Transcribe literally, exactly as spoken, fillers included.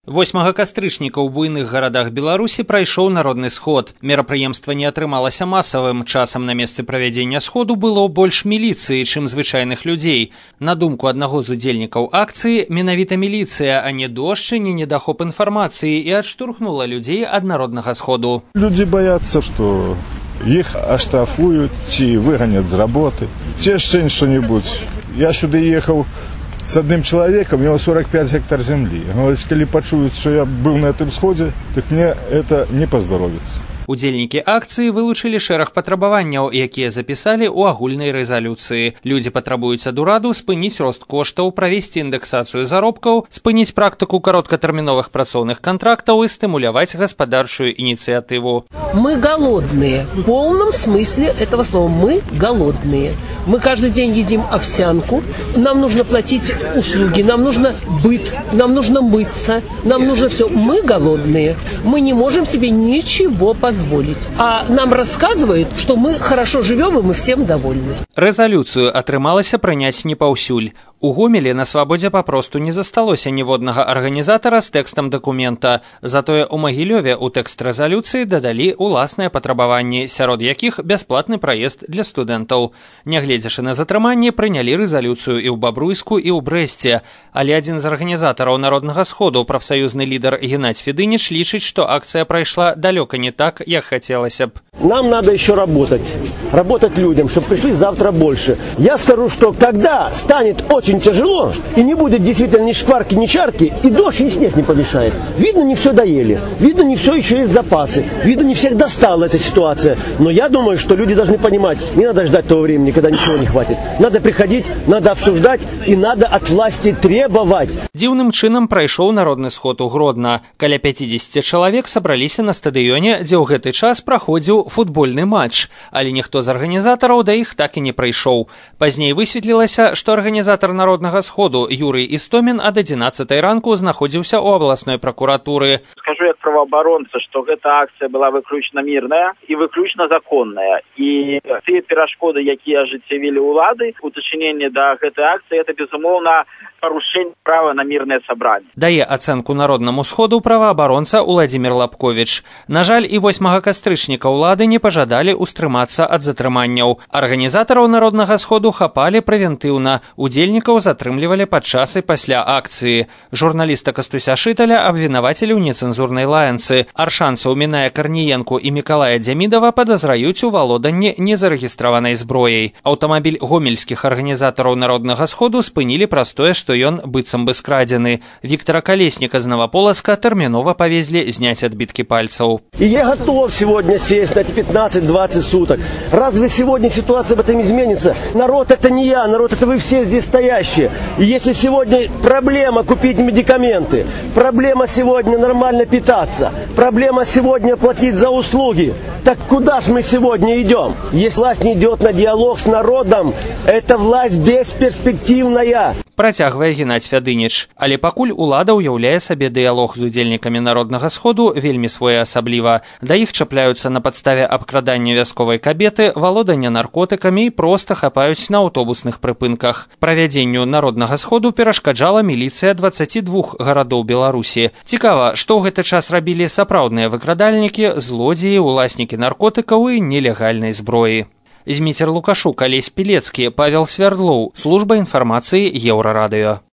восьмага кастрычніка ў буйных гарадах Беларусі прайшоў народны сход. Мерапрыемства не атрымалася масавым. Часам на месцы правядзення сходу было больш міліцыі, чым звычайных людзей. На думку аднаго з удзельнікаў акцыі, менавіта міліцыя, а не дождж, не недахоп інфармацыі і адштурхнула людзей ад народнага сходу. Людзі баяцца, што іх аштрафуюць ці выганяць з работы, ці яшчэ што-небудзь. Я сюды ехаў с одним человеком, у него сорок пять гектар земли. Говорит, если почуют, что я был на этом сходе, так мне это не поздоровится. Удзельнікі акцыі вылучылі шэраг патрабаванняў, якія запісалі ў агульнай рэзалюцыі. Людзі патрабуюць ад ураду спыніць рост коштаў, правесці індэксацыю заробкаў, спыніць практыку кароткатэрміновых працоўных контрактаў і стымуляваць гаспадарчую ініцыятыву. Мы голодные. В полном смысле этого слова. Мы голодные. Мы каждый день едим овсянку. Нам нужно платить услуги, нам нужно быт, нам нужно мыться, нам нужно все. Мы голодные. Мы не можем себе ничего позволить. А нам рассказывают, что мы хорошо живем и мы всем довольны. Рэзалюцыю атрымалася прыняць не паўсюль. У Гомелі на свабодзе папросту не засталося ніводнага арганізатара з тэкстам дакумента. Затое ў Магілёве ў тэкст рэзалюцыі дадалі ўласныя патрабаванні, сярод якіх бясплатны праезд для студэнтаў. Нягледзячы на затрыманне, прынялі рэзалюцыю і ў Бабруйску, і ў Брэсце. Але адзін з арганізатараў народнага сходу, прафсаюзны лідар Геннадзь Федыніч, лічыць, што акцыя прайшла далёка не так, як хацелася б. Нам надо еще работать, работать людям, чтобы пришли завтра больше. Я скажу, что когда станет очень тяжело, и не будет действительно ни шкварки, ни чарки, и дождь, и снег не помешает. Видно, не все доели, видно, не все еще есть запасы, видно, не всех достала эта ситуация. Но я думаю, что люди должны понимать, не надо ждать того времени, когда ничего не хватит. Надо приходить, надо обсуждать, и надо от власти требовать. Дзіўным чынам прайшоў народны сход у Гродна. Каля пяцідзесяці чалавек сабраліся на стадыёне, дзе ў гэты час праходзіў футбольны матч, але ніхто з арганізатараў да іх так і не прыйшоў. Пазней высветлілася, што арганізатар народнага сходу Юрый Істомін ад адзінаццатай ранку знаходзіўся ў абласной пракуратуры. Скажу як праваабаронца, што гэта акцыя была выключна мірная і выключна законная. І тыя перашкоды, якія ажыццявілі ўлады у дачыненні да гэтай акцыі, это безумоўна парушэнне права на мірнае сабранне. Дае ацэнку народнаму сходу праваабаронца Уладзімір Лапковіч. На жаль, і восьмага кастрычніка ўлады не пажадалі ўстрымацца ад затрыманняў. Арганізатараў народнага сходу хапалі прэвентыўна, удзельнікаў затрымлівалі падчас і пасля акцыі. Журналіста Кастуся Шыталя абвінавацілі ў нецэнзурнай лаянцы. Аршанцаў Міная Карніенку і Мікалая Дзямідава падазраюць у валоданні незарэгістраванай зброяй. Аўтамабіль гомельскіх арганізатараў народнага сходу спынілі праз тое, што ён быццам бы скрадзены. Віктора Калесніка з Наваполацка тэрмінова павезлі зняць адбіткі пальцаў. И я готов сегодня сесть на эти пятнадцать-двадцать суток. Разве сегодня ситуация в этом изменится? Народ это не я, народ это вы все здесь стоящие. И если сегодня проблема купить медикаменты, проблема сегодня нормально питаться, проблема сегодня платить за услуги, так куда ж мы сегодня идем? Если власть не идет на диалог с народом, эта власть бесперспективная. Працягвае Геннадзь Федыніч. Але пакуль улада ўяўляе сабе дыялог з удзельнікамі народнага сходу вельмі своеасабліва. Да іх чапляюцца на падставе абкрадання вясковай кабеты, валодання наркотыкамі і проста хапаюць на аўтобусных прыпынках. Правядзенню народнага сходу перашкаджала міліцыя дваццаці двух гарадоў Беларусі. Цікава, што ў гэты час рабілі сапраўдныя выкрадальнікі, злодзеі, уласнікі наркотыкаў і нелегальнай зброі. Зміцер Лукашук, Алесь Пілецкі, Павел Свярдлоў, служба інфармацыі Еўрарадыё.